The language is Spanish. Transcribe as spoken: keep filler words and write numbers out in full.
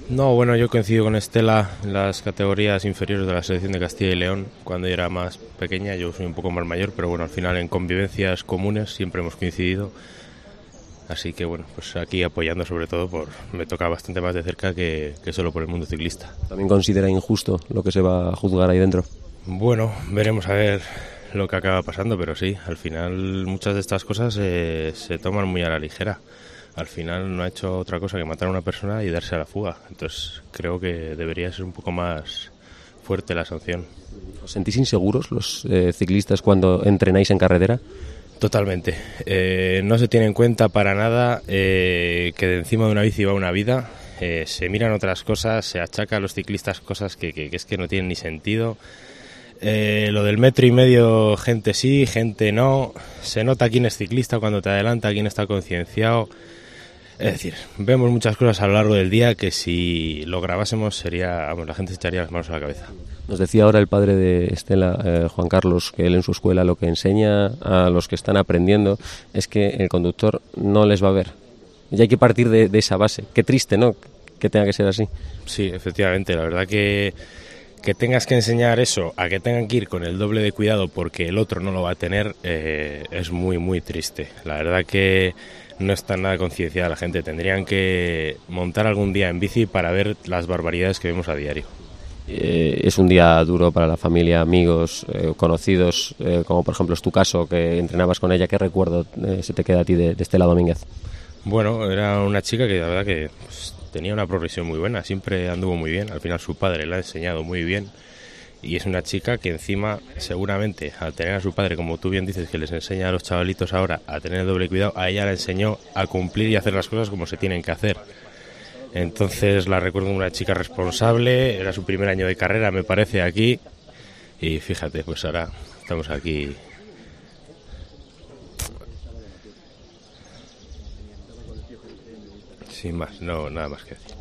No, bueno, yo coincido con Estela en las categorías inferiores de la selección de Castilla y León. Cuando yo era más pequeña, yo soy un poco más mayor, pero bueno, al final en convivencias comunes siempre hemos coincidido. Así que bueno, pues aquí apoyando sobre todo, por me toca bastante más de cerca que, que solo por el mundo ciclista. ¿También considera injusto lo que se va a juzgar ahí dentro? Bueno, veremos a ver lo que acaba pasando, pero sí, al final muchas de estas cosas eh, se toman muy a la ligera. Al final no ha hecho otra cosa que matar a una persona y darse a la fuga. Entonces creo que debería ser un poco más fuerte la sanción. ¿Os sentís inseguros los eh, ciclistas cuando entrenáis en carretera? Totalmente. Eh, no se tiene en cuenta para nada eh, que de encima de una bici va una vida. Eh, se miran otras cosas, se achaca a los ciclistas cosas que, que, que es que no tienen ni sentido. Eh, lo del metro y medio, gente sí, gente no. Se nota quién es ciclista cuando te adelanta, quién está concienciado. Es decir, vemos muchas cosas a lo largo del día que si lo grabásemos sería, vamos, la gente se echaría las manos a la cabeza. Nos decía ahora el padre de Estela, eh, Juan Carlos, que él en su escuela lo que enseña a los que están aprendiendo es que el conductor no les va a ver. Y hay que partir de, de esa base. Qué triste, ¿no?, que tenga que ser así. Sí, efectivamente, la verdad que, que tengas que enseñar eso a que tengan que ir con el doble de cuidado porque el otro no lo va a tener eh, es muy, muy triste. La verdad que no está nada concienciada la gente. Tendrían que montar algún día en bici para ver las barbaridades que vemos a diario. Eh, es un día duro para la familia, amigos, eh, conocidos, eh, como por ejemplo es tu caso, que entrenabas con ella. ¿Qué recuerdo eh, se te queda a ti de, de Estela Domínguez? Bueno, era una chica que la verdad que pues, tenía una progresión muy buena, siempre anduvo muy bien. Al final su padre la ha enseñado muy bien. Y es una chica que encima, seguramente, al tener a su padre, como tú bien dices, que les enseña a los chavalitos ahora a tener doble cuidado, a ella la enseñó a cumplir y hacer las cosas como se tienen que hacer. Entonces la recuerdo como una chica responsable, era su primer año de carrera, me parece, aquí. Y fíjate, pues ahora estamos aquí. Sin más, no, nada más que decir.